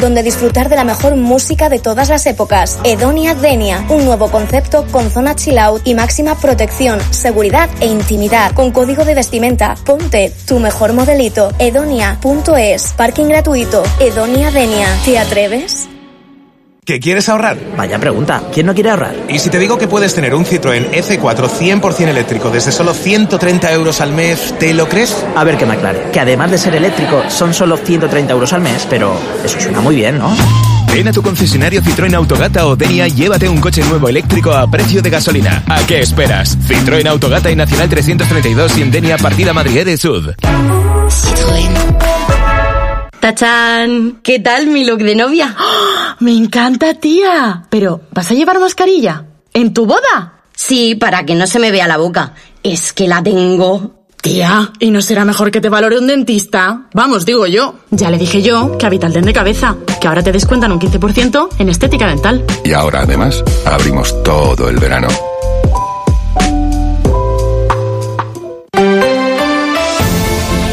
donde disfrutar de la mejor música de todas las épocas. Edonia Denia, un nuevo concepto con zona chill out y máxima protección, seguridad e intimidad. Con código de vestimenta, ponte tu mejor modelito. Edonia.es, parking gratuito. Edonia Denia, ¿te atreves? ¿Qué quieres ahorrar? Vaya pregunta, ¿quién no quiere ahorrar? ¿Y si te digo que puedes tener un Citroën C4 100% eléctrico desde solo 130 euros al mes, ¿te lo crees? A ver que me aclare, que además de ser eléctrico son solo 130 euros al mes, pero eso suena muy bien, ¿no? Ven a tu concesionario Citroën Autogata o Denia y llévate un coche nuevo eléctrico a precio de gasolina. ¿A qué esperas? Citroën Autogata y Nacional 332 y en Denia partida Madrid de Sud. Citroën. ¡Tachán! ¿Qué tal mi look de novia? ¡Oh! ¡Me encanta, tía! Pero, ¿vas a llevar mascarilla? ¿En tu boda? Sí, para que no se me vea la boca. Es que la tengo. Tía, ¿y no será mejor que te valore un dentista? Vamos, digo yo. Ya le dije yo que a Vitaldent de Cabeza, que ahora te descuentan un 15% en estética dental. Y ahora, además, abrimos todo el verano.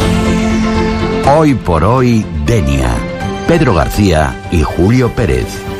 Hoy por hoy, Denia. Pedro García y Julio Pérez.